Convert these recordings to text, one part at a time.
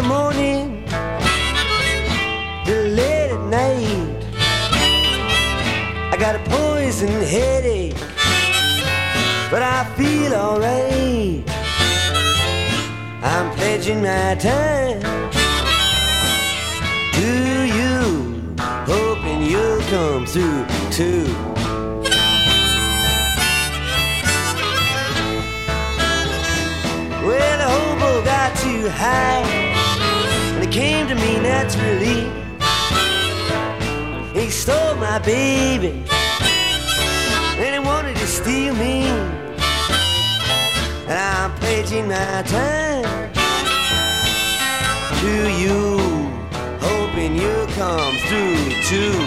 morning till late at night. I got a poison headache, but I feel alright. I'm pledging my time to you, hoping you'll come through too. Well, the hobo got too high, and it came to me naturally. He stole my baby, and he wanted to steal me. And I'm pledging my time to you, hoping you'll come through too.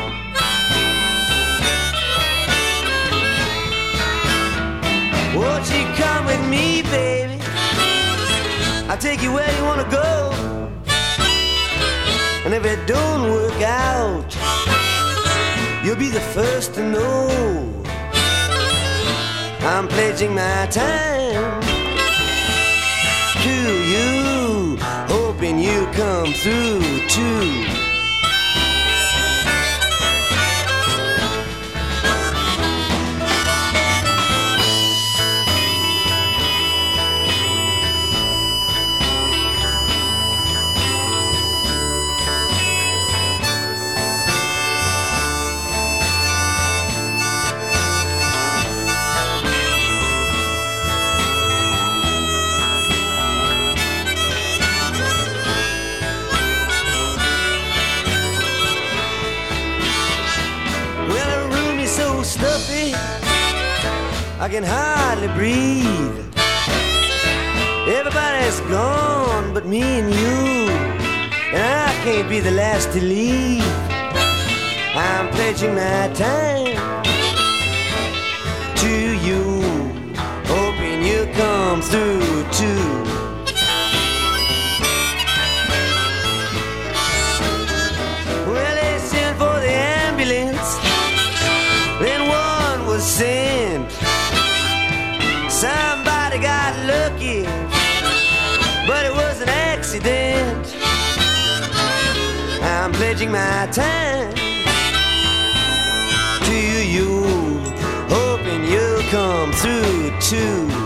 Won't you come with me, baby? I'll take you where you wanna go. And if it don't work out, you'll be the first to know. I'm pledging my time to you, hoping you come through too. Stuffy, I can hardly breathe. Everybody's gone but me and you, and I can't be the last to leave. I'm pledging my time to you, hoping you come through too. Well, they sent for the ambulance, then one was sent. Somebody got lucky, but it was an accident. I'm pledging my time to you, hoping you'll come through too.